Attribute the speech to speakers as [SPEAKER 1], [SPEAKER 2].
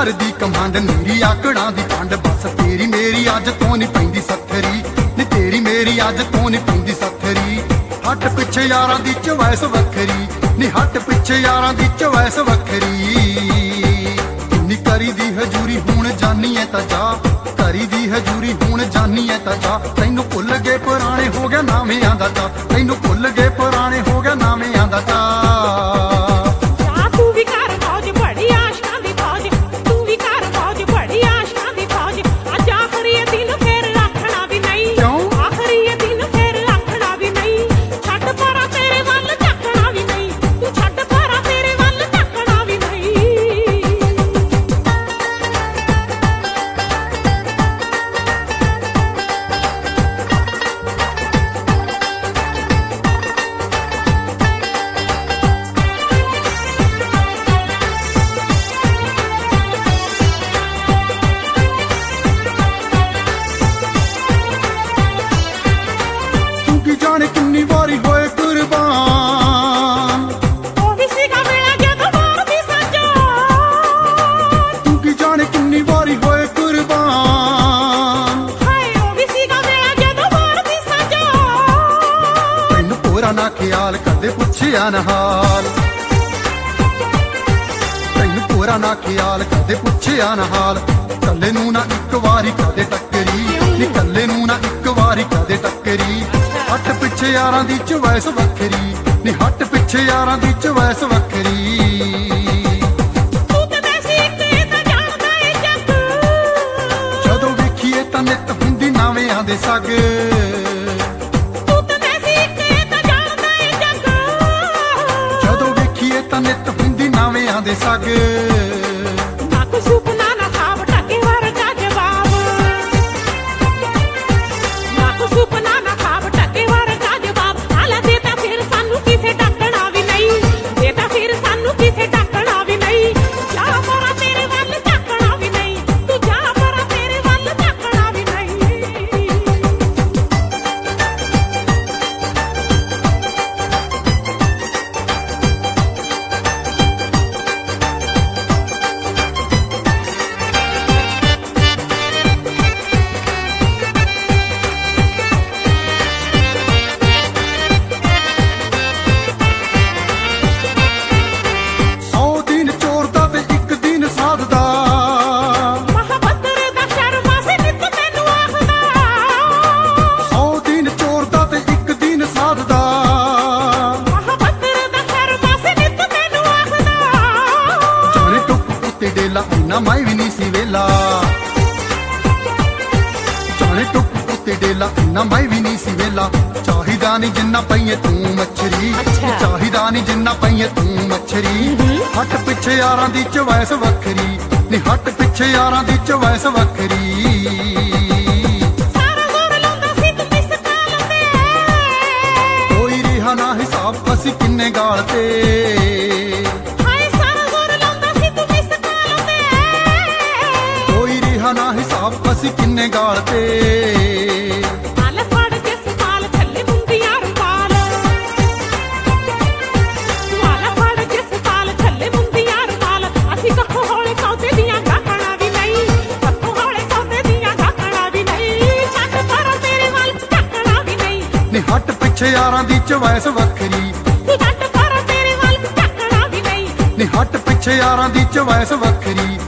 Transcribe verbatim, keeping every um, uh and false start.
[SPEAKER 1] करदी कमांड मेरी आकड़ां दी पंड बस तेरी मेरी अज तो नहीं पैंदी सत्थरी नी तेरी मेरी अज तो नहीं पैंदी सत्थरी हट पिछे यारां दी चॉइस वखरी नी हट पिछे यारां दी चॉइस वखरी नी करी दी हजूरी हुण जानी है तां जा करी दी हजूरी हुण जानी है तां जा तैनूं भुल गए पुराने हो गया नावियां दा चा तैनूं भुल गए पुराने हो गया नावियां दा चा जाने कितनी बारी होए कुर्बान ओही सीगा वेला जदों मारदी सजा तू की जाने कितनी बारी होए कुर्बान हाय ओही सीगा वेला जदों मारदी सजा तैनूं पूरा ना ख्याल कदे पुछया ना हाल तैनूं पूरा ना ख्याल कदे पुछया ना हाल कल्ले नूं ना इक वारी कदे टक्करी नी कल्ले नूं ना इक वारी कदे टक्करी हट पिछे यारां दी चॉइस वखरी नी हट पिछे यारां दी चॉइस वखरी तू ते वैसे इक तां जानदा ए जग जदों वेखीए तां नित हुंदी नावियां दे सग तू ते वैसे इक तां जानदा ए जग जदों वेखीए तां नित हुंदी नावियां दे सग ना कोई सुपना ना खाब टके वरगा जवाब ना कोई सुपना ना खाब ना मैं भी नहीं सी वेला जाने टुक उत्ते डेला ना मैं भी नहीं सी वेला चाहिदा नहीं जिन्ना पईए तू मच्छरी चाहिदा नहीं जिन्ना पईए तू मच्छरी हट पिछे यारां दी चॉइस वखरी नी हट पिछे यारां दी चॉइस वखरी सारा जोर लांदा सी तू मिस काल ते कोई रिहा ना हिसाब असी किन्ने गाल ते ना हिसाब असी किन्ने गाल ते नाल फड़ के सवाल थल्ले मुंदियां रुमाल नाल फड़ के सवाल थल्ले मुंदियां रुमाल असी कखो होले सौदे दियां गाकणा भी नहीं कखो होले सौदे दियां गाकणा भी नहीं छੱਡ पर तेरे वल ਝੱਕਣਾ भी नहीं नी हट पिछे यारां दी चॉइस वखरी नी छੱਡ पर तेरे वल ਝੱਕਣਾ भी नहीं नी हट पिछे यारां दी चॉइस वखरी